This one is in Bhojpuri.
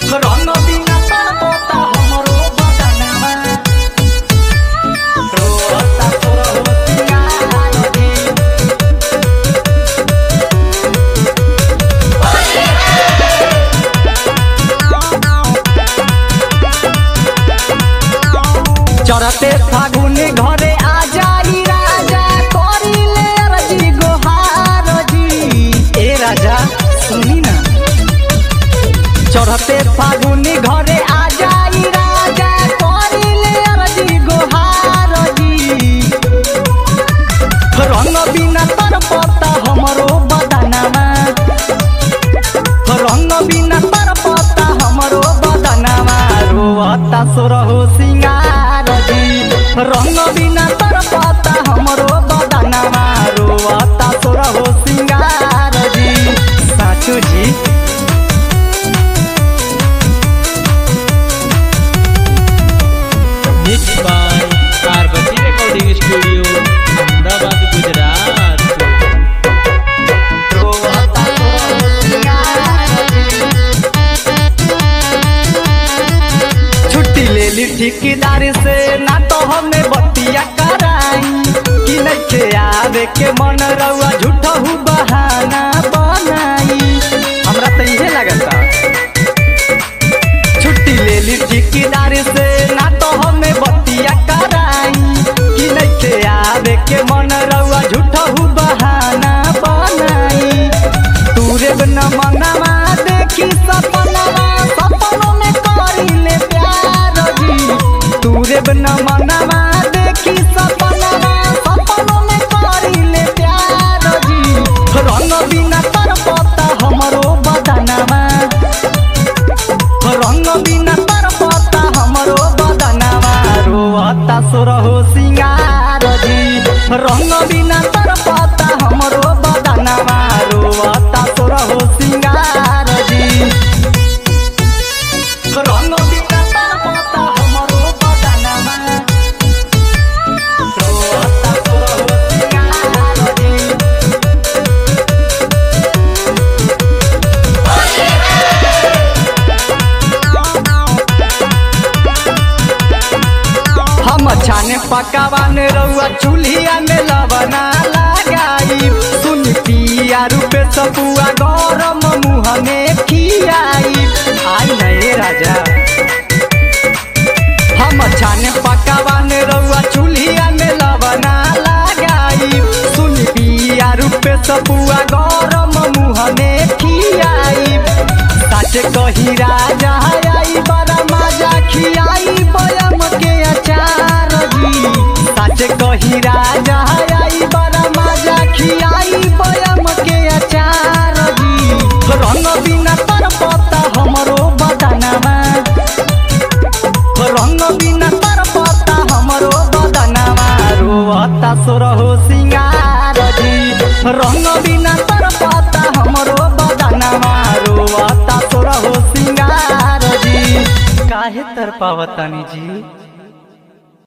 रंग बिना तड़पता हमरो बदनवा रोता तोरा होतिया रे चढ़ते फागुन घरे आ जाई राजा करिले रजी गोहार जी ए राजा सुनी ना चढ़ते फागुन घरे आ जाई राजा करिले रजी गोहार जी रंग बिना तड़पता हमरो बदनवा रंग बिना तड़पता हमरो बदनवा रोता सोरहो सिंगार रंग बिना तड़पता हमरो बदनवा रोता सोरहो सिंगार जी साचो जी mix by Parvati recording studio Ahmedabad Gujarat. रोता सोरहो सिंगार छुट्टी ले ली ठेकेदार से ना तो हमें बतिया कराई कि नइखे आवे के मन रउआ झूठहू बहाना बनाई हमरा तो इहे लगता छुट्टी ले ली ठेकेदार से ना तो हमें बतिया कराई कि नइखे आवे के मन रउआ झूठहू बहाना बनाई तूरे बिना मनवा देखी सपनवा सपनों में करिले प्यार जी तूरे बिना मनवा देखी सपनवा सपनों में करिले प्यार जी रंग बिना तड़पता हमरो बदनवा रंग बिना तड़पता हमरो बदनवा रोता सोरहो सिंगार जी रंग बिना तड़पता हमरो बदनवा रोता सोरहो सिंगार जी रंग बिना तड़पता हमरो बदनवा रोता सोरहो सिंगार जी हम छाने पकावान रउआ चूल्हिया में लवना लगाई सुन पिया रूपे सपुआ गरम मुँह में खियाई आई नए राजा हम छाने पकावान रउआ चूल्हिया में लवना लगाई सुन पिया रूपे सपुआ गरम मुँह में खियाई सच कही राजा आई बड़ा मजा खियाई बयम के अचार जी सच कही राजा आई बड़ा मजा खियाई बयम के अचार जी रंग बिना तड़पता हमरो बदनवा रंग बिना तड़पता हमरो बदनवा रोता सोरहो सिंगार जी रंग बिना तड़पता हमरो बदनवा रोता सोरहो सिंगार जी काहे तड़पावतानी जी।